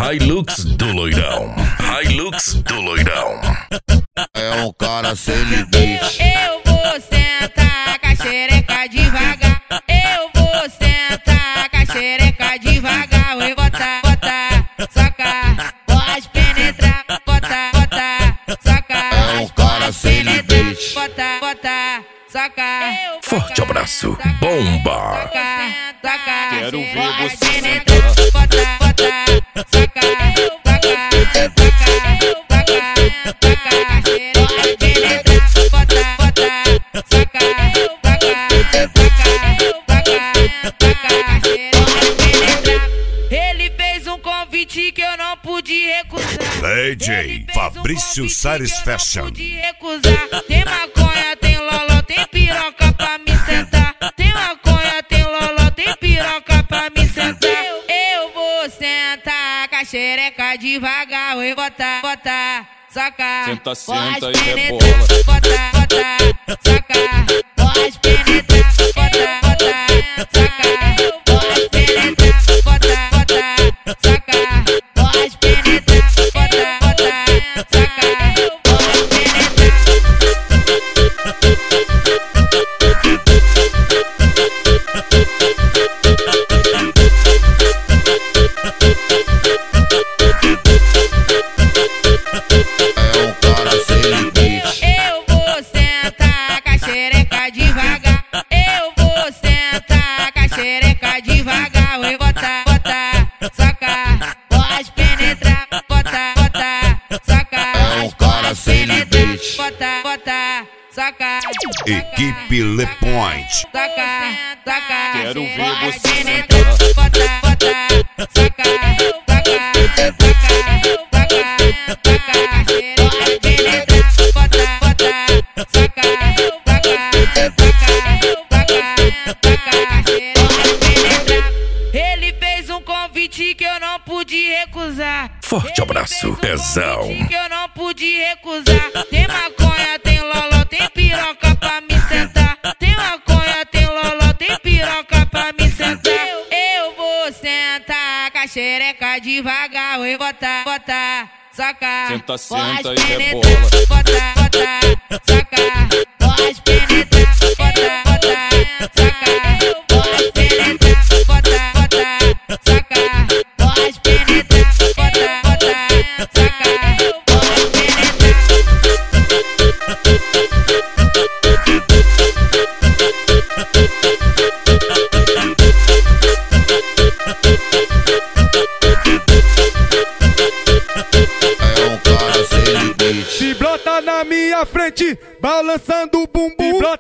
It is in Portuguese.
Hilux do loirão. Hilux do loirão. É um cara sem limite. Eu vou sentar com a xereca devagar. Eu vou sentar com a xereca devagar. Vou botar, sacar, pode penetrar. Botar, sacar, É um cara sem limite. botar, sacar. Forte abraço, bomba. Quero ver você penetrar. Botar, sacar, ele fez um convite que eu não pude recusar. DJ Fabrício Salles Fashion. Pude recusar. Tem maconha, tem loló, tem piroca pra me sentar. Tem maconha, tem loló, tem piroca pra me sentar. Eu vou sentar com a xereca devagar. Vou botar, sacar. Senta, pode senta e penetrar. rebola. Botar, sacar. Pode penetrar. Botar, sacar. Pode penetrar. Botar, sacar. Pode penetrar. Botar, sacar. Pode penetrar. É um cara sem limite. Eu vou sentar com a xereca devagar. Eu vou sentar com a xereca devagar. Vou botar, sacar. Pode penetrar. Botar, sacar. É um cara sem limite. Botar, sacar. Equipe Le Point. Sacar. Quero ver Pode você penetrar. sentar. Botar, sacar. Pode penetrar. Botar, sacar. Ele fez um convite que eu não pude recusar. Forte abraço, pezão. Que eu não pude recusar. Tem maconha, tem loló, tem piroca pra me sentar. Tem maconha, tem loló, tem piroca pra me sentar. Eu vou sentar com a xereca devagar. Vou botar, sacar. Senta, pode senta e penetrar. rebola. Botar, sacar. Pode penetrar. Botar, sacar. Pode penetrar. Botar, sacar. Pode penetrar. Botar, sacar. Pode penetrar. É um cara sem limite. Se brota na minha frente, balançando o bumbum.